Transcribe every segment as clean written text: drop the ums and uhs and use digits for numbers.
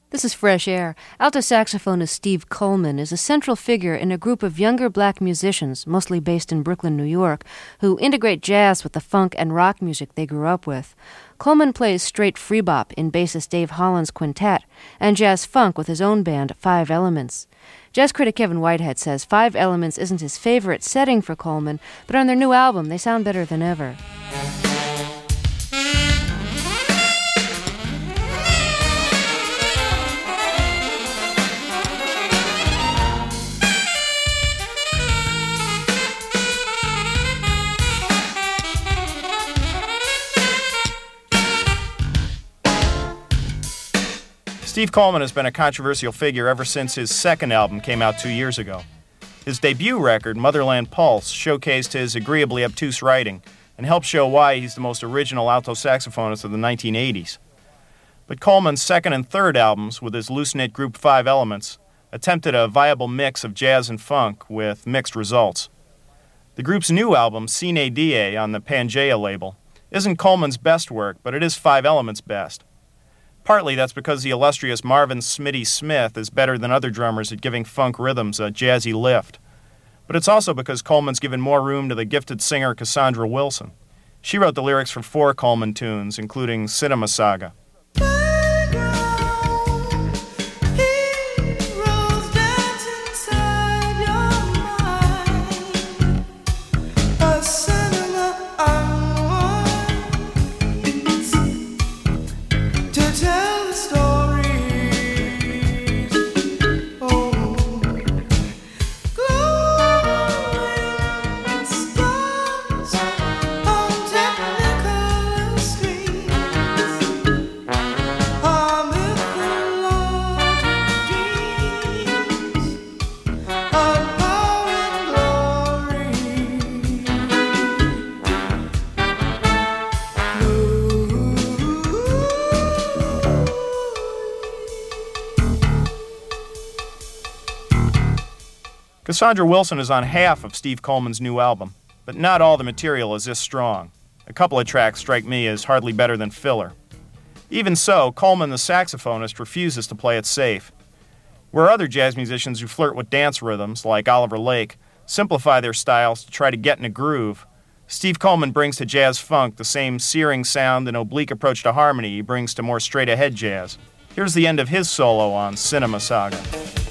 This is Fresh Air. Alto saxophonist Steve Coleman is a central figure in a group of younger black musicians, mostly based in Brooklyn, New York, who integrate jazz with the funk and rock music they grew up with. Coleman plays straight free bop in bassist Dave Holland's quintet, and jazz funk with his own band, Five Elements. Jazz critic Kevin Whitehead says Five Elements isn't his favorite setting for Coleman, but on their new album, they sound better than ever. Steve Coleman has been a controversial figure ever since his second album came out 2 years ago. His debut record, Motherland Pulse, showcased his agreeably obtuse writing and helped show why he's the most original alto saxophonist of the 1980s. But Coleman's second and third albums, with his loose-knit group Five Elements, attempted a viable mix of jazz and funk with mixed results. The group's new album, Sine Die, on the Pangea label, isn't Coleman's best work, but it is Five Elements' best. Partly that's because the illustrious Marvin Smitty Smith is better than other drummers at giving funk rhythms a jazzy lift. But it's also because Coleman's given more room to the gifted singer Cassandra Wilson. She wrote the lyrics for 4 Coleman tunes, including Cinema Saga. Cassandra Wilson is on half of Steve Coleman's new album, but not all the material is this strong. A couple of tracks strike me as hardly better than filler. Even so, Coleman, the saxophonist, refuses to play it safe. Where other jazz musicians who flirt with dance rhythms, like Oliver Lake, simplify their styles to try to get in a groove, Steve Coleman brings to jazz funk the same searing sound and oblique approach to harmony he brings to more straight-ahead jazz. Here's the end of his solo on Cinema Saga.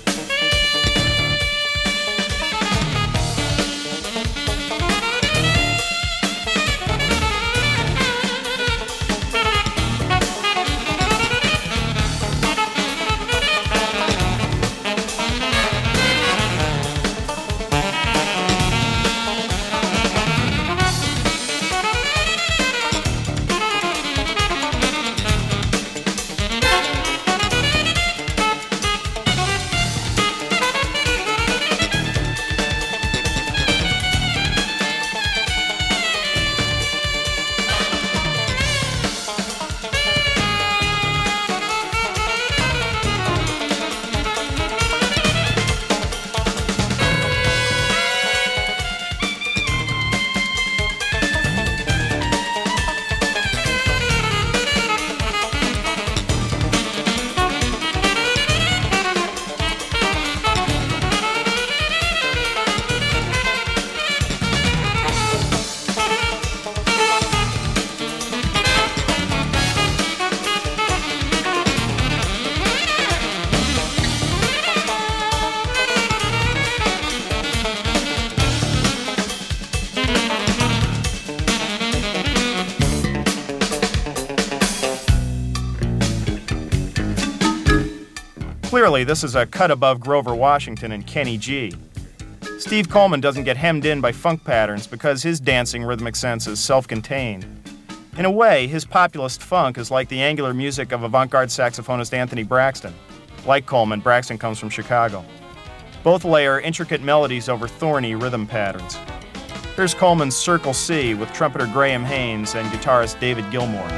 Clearly, this is a cut above Grover Washington and Kenny G. Steve Coleman doesn't get hemmed in by funk patterns because his dancing rhythmic sense is self-contained. In a way, his populist funk is like the angular music of avant-garde saxophonist Anthony Braxton. Like Coleman, Braxton comes from Chicago. Both layer intricate melodies over thorny rhythm patterns. Here's Coleman's Circle C with trumpeter Graham Haynes and guitarist David Gilmour.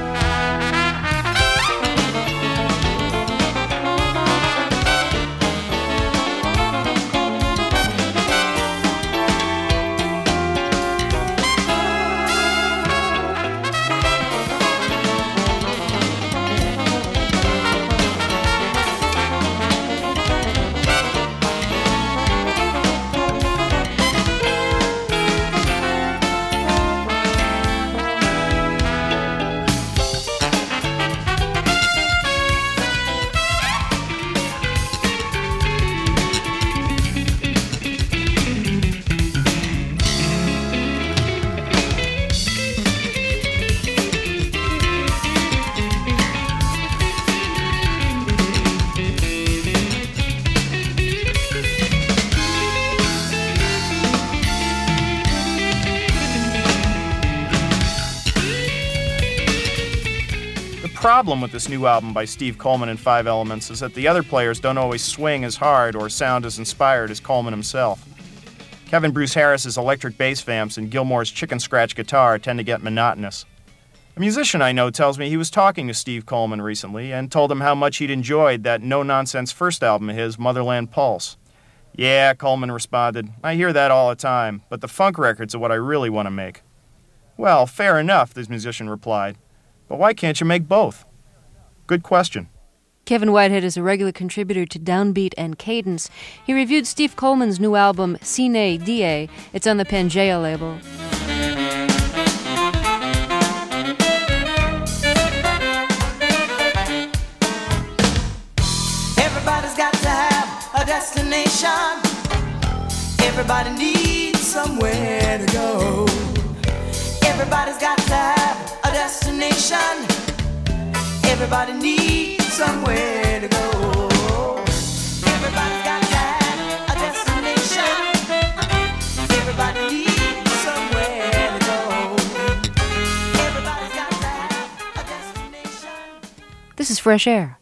problem with this new album by Steve Coleman and Five Elements is that the other players don't always swing as hard or sound as inspired as Coleman himself. Kevin Bruce Harris's electric bass vamps and Gilmour's chicken scratch guitar tend to get monotonous. A musician I know tells me he was talking to Steve Coleman recently and told him how much he'd enjoyed that no-nonsense first album of his, Motherland Pulse. Yeah, Coleman responded, I hear that all the time, but the funk records are what I really want to make. Well, fair enough, this musician replied. But why can't you make both? Good question. Kevin Whitehead is a regular contributor to Downbeat and Cadence. He reviewed Steve Coleman's new album, Sine Die. It's on the Pangea label. Everybody's got to have a destination. Everybody needs somewhere to go. Everybody's got to have a destination. Everybody needs somewhere to go. Everybody's got to have a destination. Everybody needs somewhere to go. Everybody's got to have a destination. This is Fresh Air.